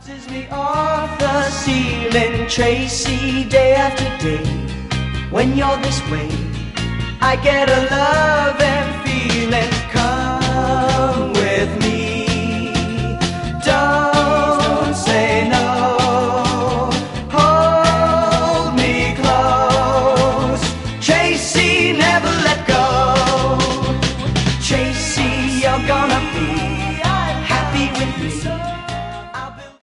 Bounces me off the ceiling, Tracy, day after day. When you're this way, I get a love